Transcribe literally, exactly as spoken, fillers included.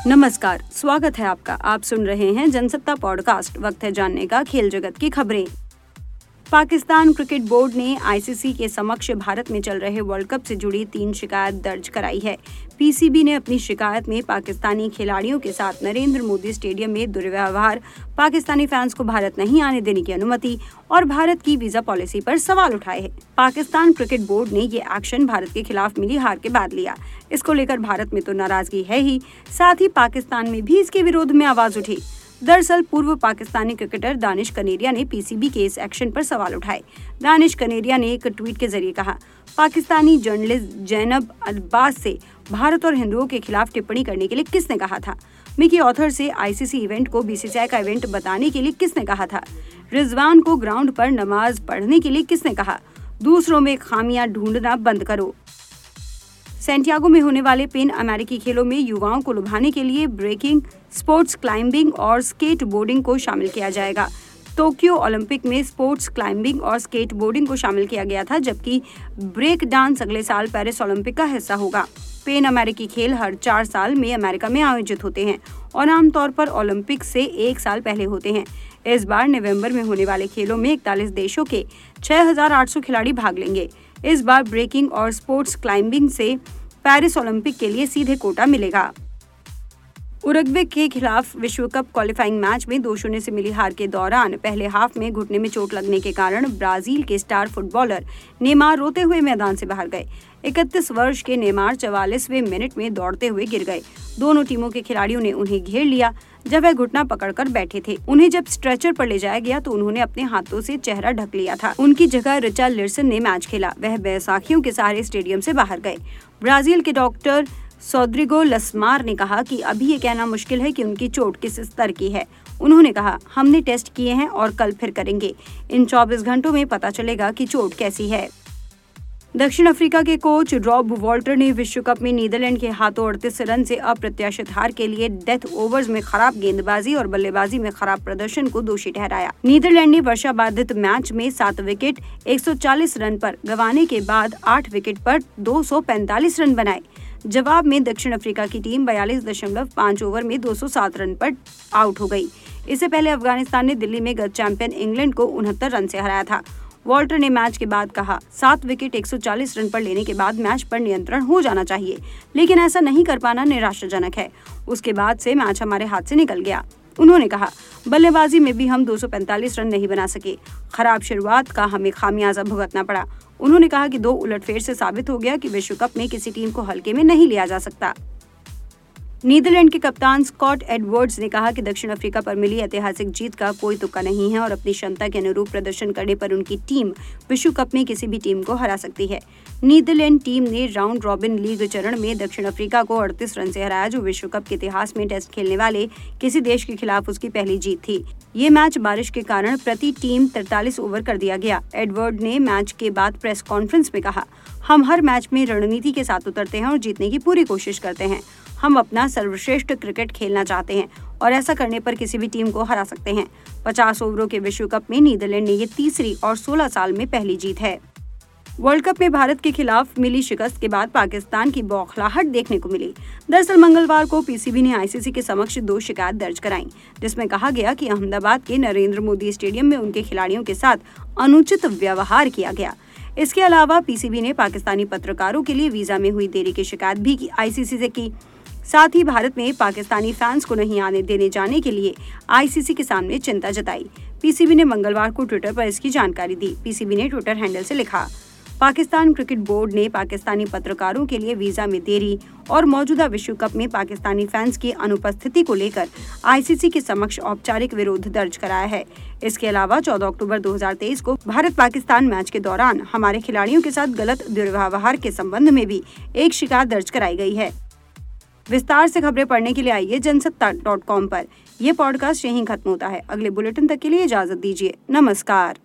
नमस्कार, स्वागत है आपका। आप सुन रहे हैं जनसत्ता पॉडकास्ट। वक्त है जानने का खेल जगत की खबरें। पाकिस्तान क्रिकेट बोर्ड ने आईसीसी के समक्ष भारत में चल रहे वर्ल्ड कप से जुड़ी तीन शिकायत दर्ज कराई है। पीसीबी ने अपनी शिकायत में पाकिस्तानी खिलाड़ियों के साथ नरेंद्र मोदी स्टेडियम में दुर्व्यवहार, पाकिस्तानी फैंस को भारत नहीं आने देने की अनुमति और भारत की वीजा पॉलिसी पर सवाल उठाए हैं। पाकिस्तान क्रिकेट बोर्ड ने ये एक्शन भारत के खिलाफ मिली हार के बाद लिया। इसको लेकर भारत में तो नाराजगी है ही, साथ ही पाकिस्तान में भी इसके विरोध में आवाज उठी। दरअसल पूर्व पाकिस्तानी क्रिकेटर दानिश कनेरिया ने पीसीबी के इस एक्शन पर सवाल उठाए। दानिश कनेरिया ने एक ट्वीट के जरिए कहा, पाकिस्तानी जर्नलिस्ट जैनब अब्बास से भारत और हिंदुओं के खिलाफ टिप्पणी करने के लिए किसने कहा था? मिकी ऑथर से आईसीसी इवेंट को बीसीसीआई का इवेंट बताने के लिए किसने कहा था? रिजवान को ग्राउंड पर नमाज पढ़ने के लिए किसने कहा? दूसरों में खामियां ढूंढना बंद करो। सैंटियागो में होने वाले पेन अमेरिकी खेलों में युवाओं को लुभाने के लिए ब्रेकिंग, स्पोर्ट्स क्लाइंबिंग और स्केट बोर्डिंग को शामिल किया जाएगा। टोक्यो ओलंपिक में स्पोर्ट्स क्लाइंबिंग और स्केट बोर्डिंग को शामिल किया गया था, जबकि ब्रेक डांस अगले साल पेरिस ओलंपिक का हिस्सा होगा। पेन अमेरिकी खेल हर चार साल में अमेरिका में आयोजित होते हैं और आमतौर पर ओलंपिक से एक साल पहले होते हैं। इस बार नवंबर में होने वाले खेलों में इकतालीस देशों के छह हज़ार आठ सौ खिलाड़ी भाग लेंगे। इस बार ब्रेकिंग और स्पोर्ट्स क्लाइंबिंग से पेरिस ओलंपिक के लिए सीधे कोटा मिलेगा। उरुग्वे के खिलाफ विश्व कप क्वालिफाइंग मैच में दो शून्य से मिली हार के दौरान पहले हाफ में घुटने में चोट लगने के कारण ब्राजील के स्टार फुटबॉलर नेमार रोते हुए मैदान से बाहर गए। इकतीस वर्ष के नेमार चवालीसवें मिनट में दौड़ते हुए गिर गए। दोनों टीमों के खिलाड़ियों ने उन्हें घेर लिया जब वह घुटना पकड़कर बैठे थे। उन्हें जब स्ट्रेचर पर ले जाया गया तो उन्होंने अपने हाथों से चेहरा ढक लिया था। उनकी जगह रिचार्लिसन ने मैच खेला। वह बैसाखियों के सहारे स्टेडियम से बाहर गए। ब्राजील के डॉक्टर सोद्रिगो लस्मार ने कहा कि अभी ये कहना मुश्किल है कि उनकी चोट किस स्तर की है। उन्होंने कहा, हमने टेस्ट किए हैं और कल फिर करेंगे। इन चौबीस घंटों में पता चलेगा कि चोट कैसी है। दक्षिण अफ्रीका के कोच रॉब वॉल्टर ने विश्व कप में नीदरलैंड के हाथों अड़तीस रन से अप्रत्याशित हार के लिए डेथ ओवर्स में खराब गेंदबाजी और बल्लेबाजी में खराब प्रदर्शन को दोषी ठहराया। नीदरलैंड ने वर्षा बाधित मैच में सात विकेट एक सौ चालीस रन पर गंवाने के बाद आठ विकेट पर दो सौ पैंतालीस रन बनाए। जवाब में दक्षिण अफ्रीका की टीम बयालीस दशमलव पाँच ओवर में दो सौ सात रन पर आउट हो गई। इससे पहले अफगानिस्तान ने दिल्ली में गत चैंपियन इंग्लैंड को उनहत्तर रन से हराया था। वॉल्टर ने मैच के बाद कहा, सात विकेट एक सौ चालीस रन पर लेने के बाद मैच पर नियंत्रण हो जाना चाहिए, लेकिन ऐसा नहीं कर पाना निराशाजनक है। उसके बाद से मैच हमारे हाथ से निकल गया। उन्होंने कहा, बल्लेबाजी में भी हम दो सौ पैंतालीस रन नहीं बना सके। खराब शुरुआत का हमें खामियाजा भुगतना पड़ा। उन्होंने कहा कि दो उलटफेर से साबित हो गया कि विश्व कप में किसी टीम को हल्के में नहीं लिया जा सकता। नीदरलैंड के कप्तान स्कॉट एडवर्ड्स ने कहा कि दक्षिण अफ्रीका पर मिली ऐतिहासिक जीत का कोई तुक्का नहीं है और अपनी क्षमता के अनुरूप प्रदर्शन करने पर उनकी टीम विश्व कप में किसी भी टीम को हरा सकती है। नीदरलैंड टीम ने राउंड रॉबिन लीग चरण में दक्षिण अफ्रीका को अड़तीस रन से हराया, जो विश्व कप के इतिहास में टेस्ट खेलने वाले किसी देश के खिलाफ उसकी पहली जीत थी। ये मैच बारिश के कारण प्रति टीम तैंतालीस ओवर कर दिया गया। एडवर्ड ने मैच के बाद प्रेस कॉन्फ्रेंस में कहा, हम हर मैच में रणनीति के साथ उतरते हैं और जीतने की पूरी कोशिश करते हैं। हम अपना सर्वश्रेष्ठ क्रिकेट खेलना चाहते हैं और ऐसा करने पर किसी भी टीम को हरा सकते हैं। पचास ओवरों के विश्व कप में नीदरलैंड ने ये तीसरी और सोलह साल में पहली जीत है। वर्ल्ड कप में भारत के खिलाफ मिली शिकस्त के बाद पाकिस्तान की बौखलाहट देखने को मिली। दरअसल मंगलवार को पीसीबी ने आईसीसी के समक्ष दो शिकायत दर्ज कराई, जिसमें कहा गया कि अहमदाबाद के नरेंद्र मोदी स्टेडियम में उनके खिलाड़ियों के साथ अनुचित व्यवहार किया गया। इसके अलावा पीसीबी ने पाकिस्तानी पत्रकारों के लिए वीजा में हुई देरी की शिकायत भी की आईसीसी से की। साथ ही भारत में पाकिस्तानी फैंस को नहीं आने देने जाने के लिए आईसीसी के सामने चिंता जताई। पीसीबी ने मंगलवार को ट्विटर पर इसकी जानकारी दी। पीसीबी ने ट्विटर हैंडल से लिखा, पाकिस्तान क्रिकेट बोर्ड ने पाकिस्तानी पत्रकारों के लिए वीजा में देरी और मौजूदा विश्व कप में पाकिस्तानी फैंस की अनुपस्थिति को लेकर आईसीसी के समक्ष औपचारिक विरोध दर्ज कराया है। इसके अलावा चौदह अक्टूबर दो हज़ार तेईस को भारत पाकिस्तान मैच के दौरान हमारे खिलाड़ियों के साथ गलत दुर्व्यवहार के संबंध में भी एक शिकायत दर्ज कराई गई है। विस्तार से खबरें पढ़ने के लिए आइए जनसत्ता डॉट कॉम पर। यह पॉडकास्ट यहीं खत्म होता है। अगले बुलेटिन तक के लिए इजाजत दीजिए। नमस्कार।